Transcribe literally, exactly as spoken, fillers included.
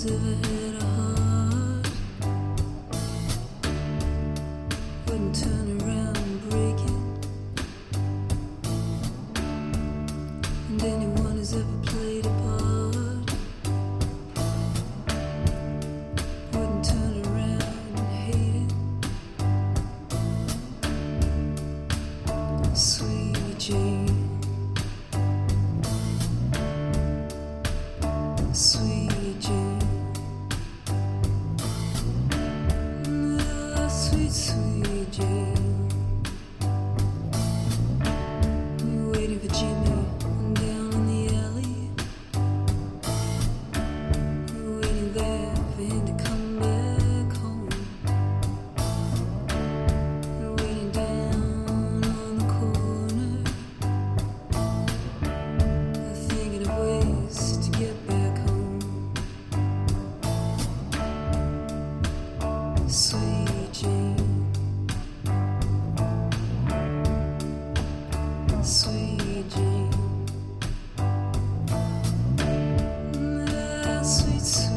one's ever had a heart wouldn't turn around and break it. And anyone who's ever played a part wouldn't turn around and hate it. Sweet Jane, sweet Jane, ah, sweet, sweet Jane. You're waiting for Jimmy down in the alley. You're waiting there for him to come back home. You're waiting down on the corner. You're thinking of ways to get back home. Sweet Jane, sweet Jane, ah, sweet, sweet.